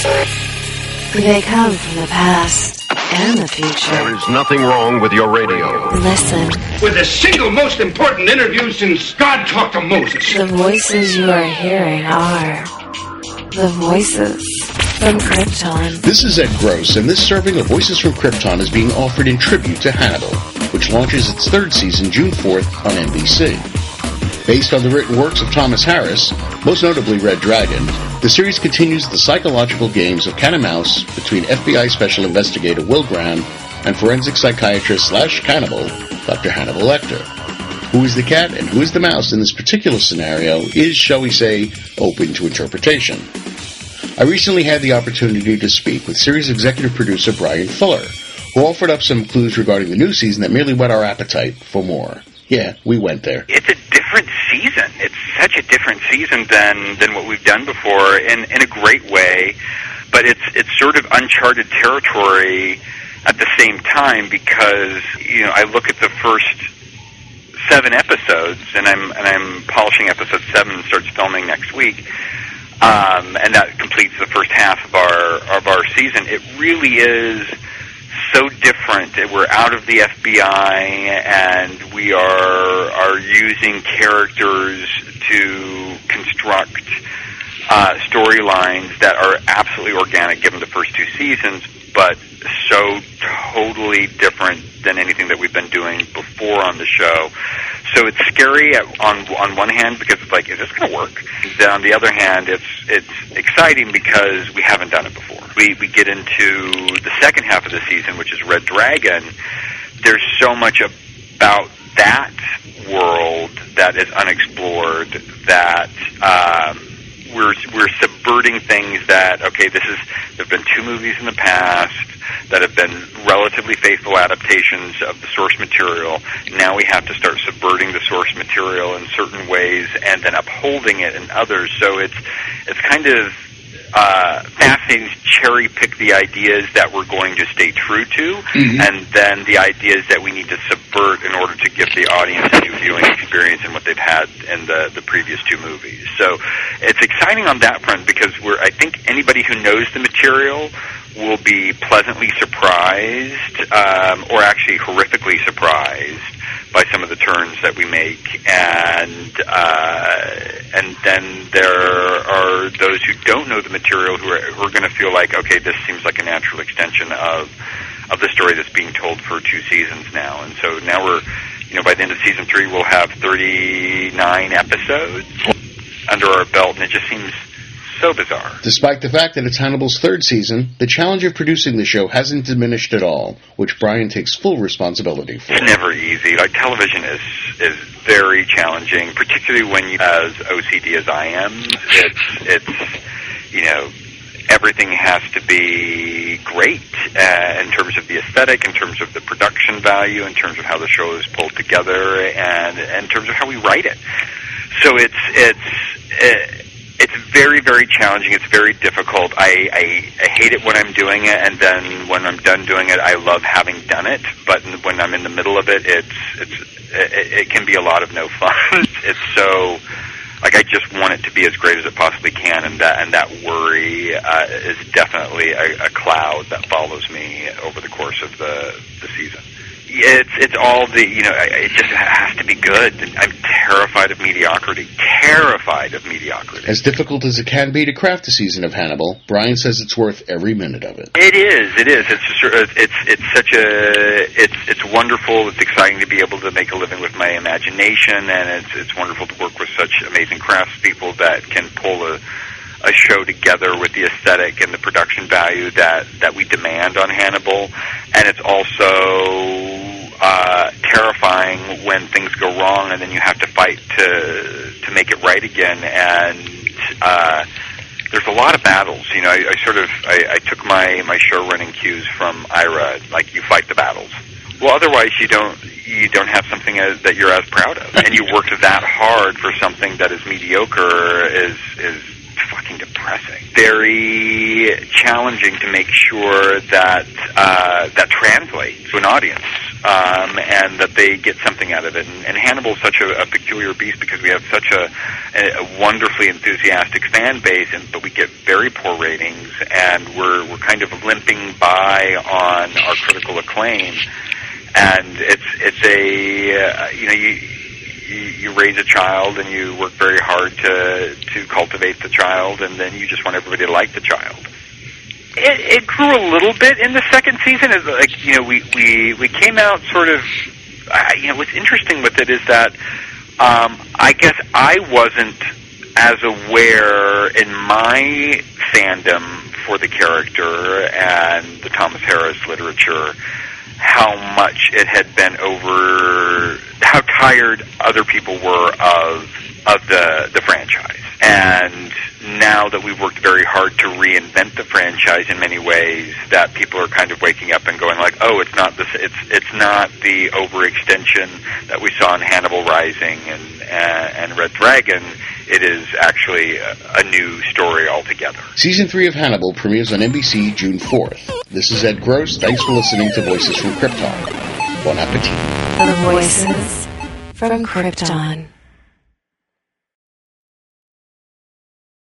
They come from the past and the future. There is nothing wrong with your radio. Listen. With the single most important interview since God talked to Moses. The voices you are hearing are the voices from Krypton. This is Ed Gross, and this serving of Voices from Krypton is being offered in tribute to Hannibal, which launches its third season June 4th on NBC. Based on the written works of Thomas Harris, most notably Red Dragon, the series continues the psychological games of cat and mouse between FBI Special Investigator Will Graham and forensic psychiatrist / cannibal Dr. Hannibal Lecter. Who is the cat and who is the mouse in this particular scenario is, shall we say, open to interpretation. I recently had the opportunity to speak with series executive producer Brian Fuller, who offered up some clues regarding the new season that merely whet our appetite for more. Yeah, we went there. It's a different season. It's such a different season than what we've done before in a great way, but it's sort of uncharted territory at the same time because, I look at the first 7 episodes and I'm polishing episode 7 and starts filming next week. And that completes the first half of our season. It really is so different. We're out of the FBI, and we are using characters to construct storylines that are absolutely organic, given the first 2 seasons, but so totally different than anything that we've been doing before on the show. So it's scary on one hand because it's like, is this going to work? Then on the other hand, it's exciting because we haven't done it before. We get into the second half of the season, which is Red Dragon. There's so much about that world that is unexplored that we're subverting things that, okay, there've been 2 movies in the past that have been relatively faithful adaptations of the source material. Now we have to start subverting the source material in certain ways and then upholding it in others. So it's kind of fascinating to cherry pick the ideas that we're going to stay true to, and then the ideas that we need to subvert in order to give the audience a new viewing experience in what they've had in the previous 2 movies. So it's exciting on that front because I think anybody who knows the material will be pleasantly surprised, or actually horrifically surprised by some of the turns that we make, and then there are those who don't know the material who are going to feel like, okay, this seems like a natural extension of the story that's being told for 2 seasons now. And so now we're, by the end of season 3, we'll have 39 episodes under our belt, and it just seems so bizarre. Despite the fact that it's Hannibal's 3rd season, the challenge of producing the show hasn't diminished at all, which Brian takes full responsibility for. It's never easy. Like, television is very challenging, particularly when you as OCD as I am. It's everything has to be great in terms of the aesthetic, in terms of the production value, in terms of how the show is pulled together, and in terms of how we write it. So it's very, very challenging. It's very difficult. I hate it when I'm doing it, and then when I'm done doing it, I love having done it. But when I'm in the middle of it, it can be a lot of no fun. It's so, like, I just want it to be as great as it possibly can, and that worry is definitely a cloud that follows me over the course of the season. It's all it just has to be good. I'm terrified of mediocrity. As difficult as it can be to craft a season of Hannibal, Brian says it's worth every minute of it. It is. It's wonderful. It's exciting to be able to make a living with my imagination, and it's wonderful to work with such amazing craftspeople that can pull a show together with the aesthetic and the production value that we demand on Hannibal. And it's also terrifying when things go wrong and then you have to fight to make it right again. And there's a lot of battles. I took my show running cues from Ira, like, you fight the battles. Well, otherwise you don't have something that you're as proud of. And you work that hard for something that is mediocre is fucking depressing. Very challenging to make sure that that translates to an audience. and that they get something out of it. And Hannibal's such a peculiar beast because we have such a wonderfully enthusiastic fan base, but we get very poor ratings, and we're kind of limping by on our critical acclaim. And it's you raise a child and you work very hard to cultivate the child, and then you just want everybody to like the child. It grew a little bit in the second season. We came out sort of. What's interesting with it is that I guess I wasn't as aware in my fandom for the character and the Thomas Harris literature how much it had been over, how tired other people were of the franchise. And now that we've worked very hard to reinvent the franchise in many ways, that people are kind of waking up and going like, oh, it's not the overextension that we saw in Hannibal Rising and Red Dragon. It is actually a new story altogether. Season 3 of Hannibal premieres on NBC June 4th. This is Ed Gross. Thanks for listening to Voices from Krypton. Bon appetit. The Voices from Krypton.